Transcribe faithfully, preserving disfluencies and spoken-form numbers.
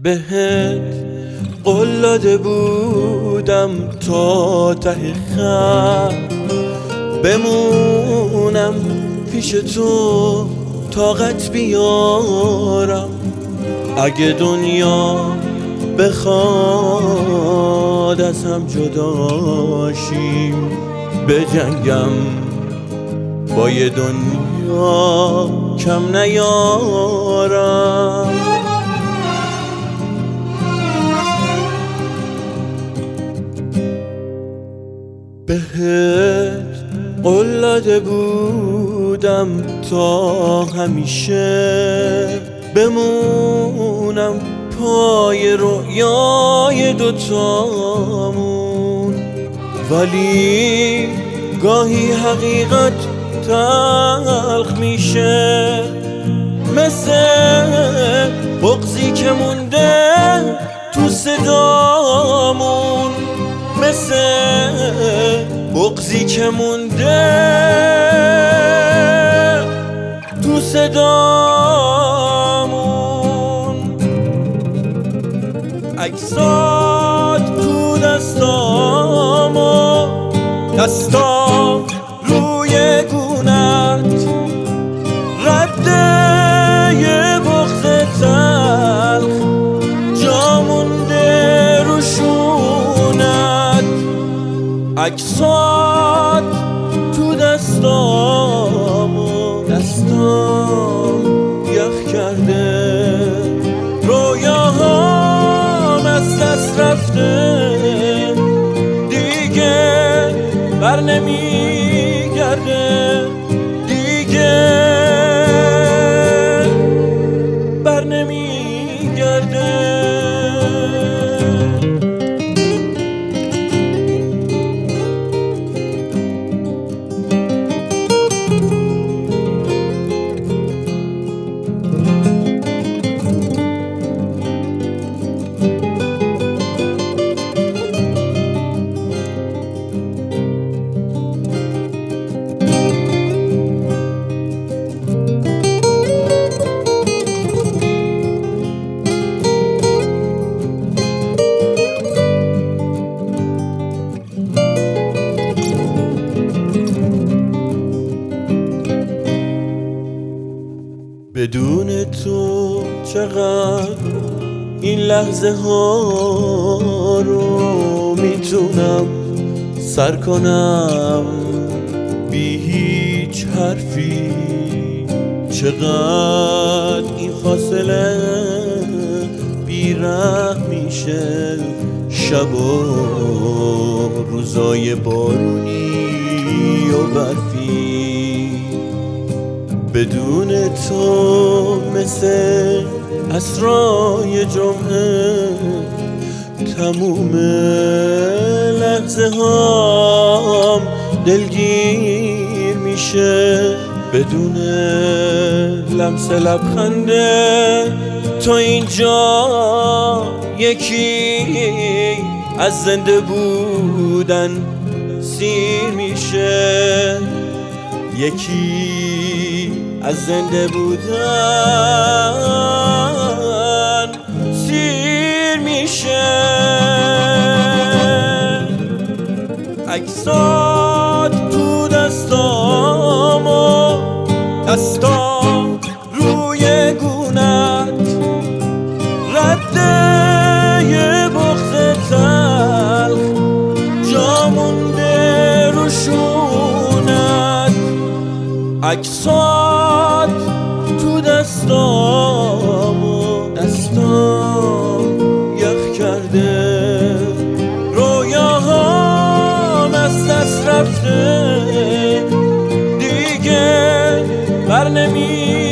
بهت قول داده بودم تا ته خط بمونم پیش تو طاقت بیارم. اگه دنیا بخواد از هم جداشیم بجنگم با یه دنیا کم نیارم. بهت قول داده بودم تا همیشه بمونم پای رویای دوتامون، ولی گاهی حقیقت تلخ میشه، مثل بغضی که مونده تو صدامون، مثل بغضی که مونده تو صدامون. عکسات تو دستامو، دستام روی گونت، رده یه بغض تلخ جا مونده رو شونت. عکسات تو دستامو، دستام یخ کرده، رویاهام از دست رفته، دیگه بر نمیگرده، دیگه بر نمیگرده. بدون تو چقدر این لحظه ها رو میتونم سر کنم بی هیچ حرفی، چقدر این فاصله بی‌رحم میشه، شب و روزای بارونی و برفی. بدون تو مثل عصرهای جمعه تموم لحظه هام دلگیر میشه، بدون لمس لبخنده تو اینجا یکی از زنده بودن سیر میشه، یکی از زنده بودن سیر میشه. عکسات تو دستامو، دستام روی گونت، رده یه بغض تلخ جا مونده رو شونت. عکسات تو دستامو، دستام یخ کرده، رویاهام از دست رفته، دیگه بر نمی